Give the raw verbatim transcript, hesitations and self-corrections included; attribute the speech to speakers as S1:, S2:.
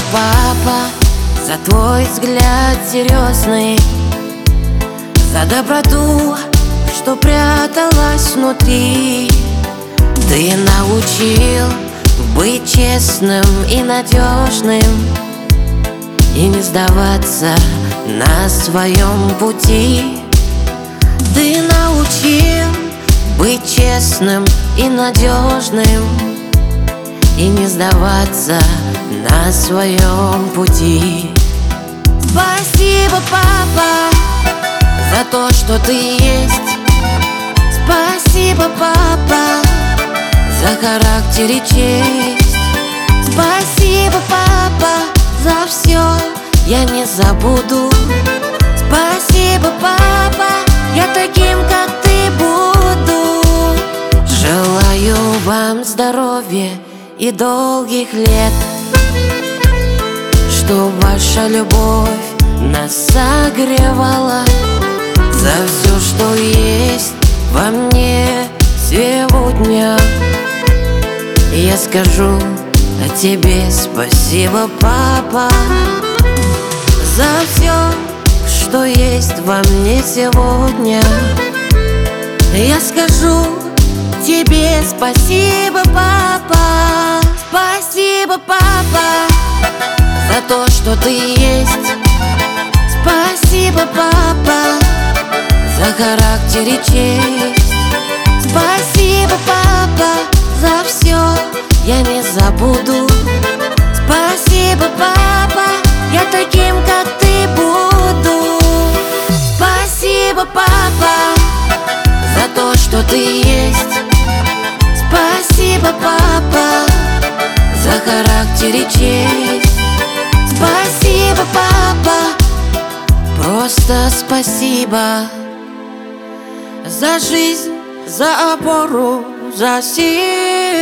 S1: папа, за твой взгляд серьезный, за доброту, что пряталась внутри. Ты научил быть честным и надежным, и не сдаваться на своем пути. Ты научил быть честным и надежным, и не сдаваться на своем пути. Спасибо, папа, за то, что ты есть. Спасибо, папа, за характер и честь. Спасибо, папа, за все я не забуду. Спасибо, папа, я таким, как ты, буду. Желаю вам здоровья и долгих лет, чтоб ваша любовь нас согревала. За все, что есть во мне сегодня, я скажу о тебе спасибо, папа. За все, что есть во мне сегодня, я скажу тебе спасибо, папа. Спасибо, папа, за то, что ты есть. Спасибо, папа, за характер и честь. Спасибо, папа, за все я не забуду. Спасибо, папа, я таким, как ты, буду. Спасибо, папа, за то, что ты есть. Спасибо, папа, за характер и честь. Спасибо, папа, просто спасибо. За жизнь, за опору, за силу.